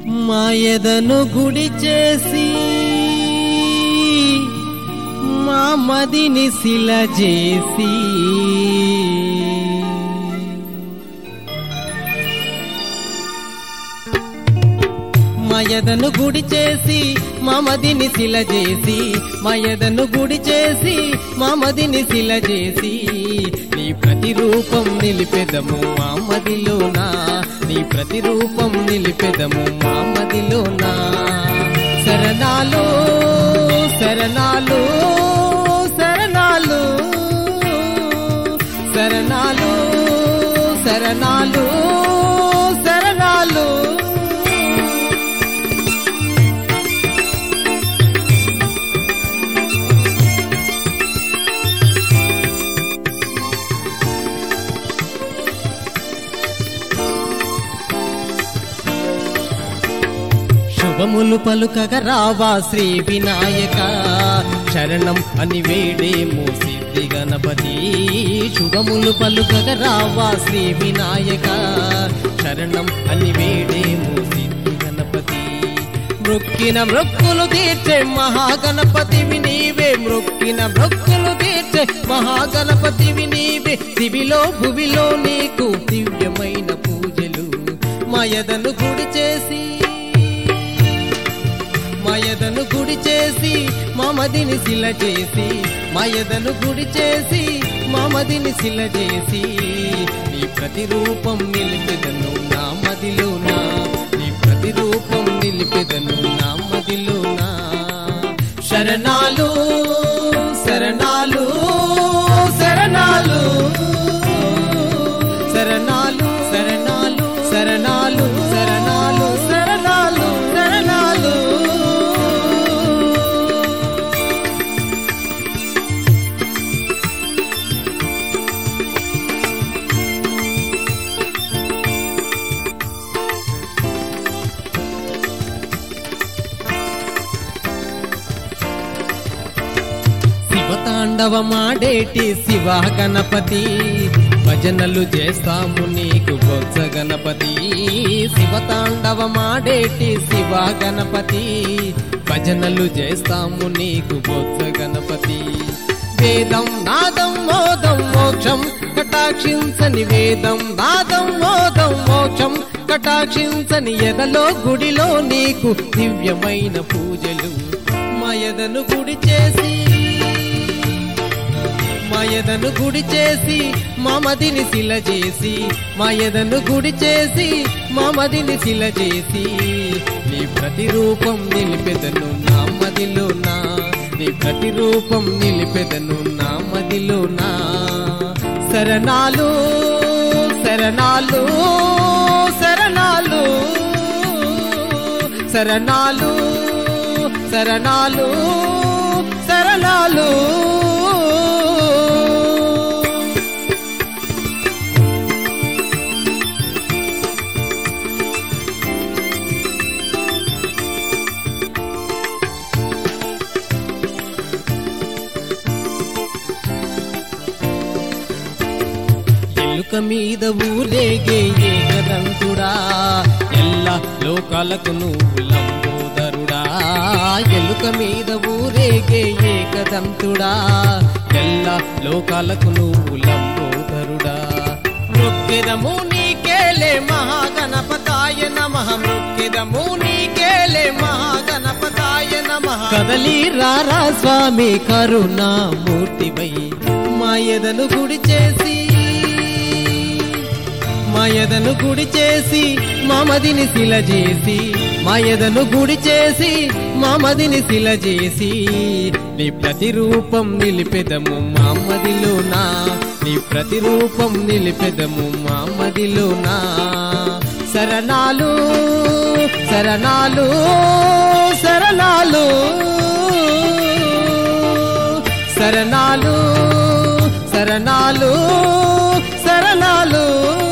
మాయదను గుడి చేసి మా మదిని శిల చేసి మాయదను గుడి చేసి మా మదిని శిల చేసి మాయదను గుడి చేసి మా మదిని శిల చేసి నీ ప్రతిరూపం నిలిపెదము మా మదిలోనా నీ ప్రతిరూపం నిలిపెదము మా మదిలోనా శరణాలు శరణాలు శరణాలు శరణాలు శరణాలు శరణాలు శుభములు పలుకగ రావా శ్రీ వినాయక శరణం అని వేడేమో సిద్ధి గణపతి శుభములు పలుకగ రావా శ్రీ వినాయక శరణం అని వేడేమో సిద్ధి గణపతి మృక్కిన మృక్కులు తీర్చే మహాగణపతివి నీవే మృక్కిన మృక్కులు తీర్చే మహాగణపతివి నీవే దివిలో భువిలో నీకు దివ్యమైన పూజలు మాయదను గుడి చేసి మాయదను గుడి చేసి మా మదిని శిల చేసి మాయదను గుడి చేసి మా మదిని శిల చేసి నీ ప్రతిరూపం నిలిపెదను నా మదిలోనా నీ ప్రతిరూపం నిలిపెదను నా మదిలోనా శరణాలు శరణాలు శరణాలు శరణాలు శరణాలు శరణాలు శరణాలు శరణాలు శరణాలు శివతాండవమాడేటి శివ గణపతి భజనలు చేస్తాము నీకు బొత్స గణపతి శివతాండవమాడేటి శివ గణపతి భజనలు చేస్తాము నీకు బొత్స గణపతి వేదం నాదం మోదం మోక్షం కటాక్షించని వేదం నాదం మోదం మోక్షం కటాక్షించని ఎదలో గుడిలో నీకు దివ్యమైన పూజలు మాయదను గుడి చేసి మాయదను గుడి చేసి మా మదిని శిల చేసి మాయదను గుడి చేసి మా మదిని శిల చేసి నీ ప్రతిరూపం నిలిపెదను నా మదిలోనా నీ ప్రతిరూపం నిలిపెదను నా మదిలోనా శరణాలు శరణాలు శరణాలు శరణాలు శరణాలు శరణాలు ఎలుక మీద ఊరేగే ఏకదంతుడా ఎల్ల లోకాలకు నువ్వు లంబోదరుడా ఎలుక మీద ఊరేగే ఏకదంతుడా ఎల్ల లోకాలకు నువ్వు లంబోదరుడా మృక్కిదము నీకేలే మహాగణపతాయ నమః మృక్కిదము నీకేలే మహాగణపతాయ నమః కదలి రారా స్వామి కరుణామూర్తివై మాయదను గుడి చేసి మాయదను గుడి చేసి మా మదిని శిల చేసి మాయదను గుడి చేసి మా మదిని శిల చేసి నీ ప్రతిరూపం నిలిపెదము మా మదిలోనా నీ ప్రతిరూపం నిలిపెదము మా మదిలోనా శరణాలు శరణాలు శరణాలు శరణాలు శరణాలు శరణాలు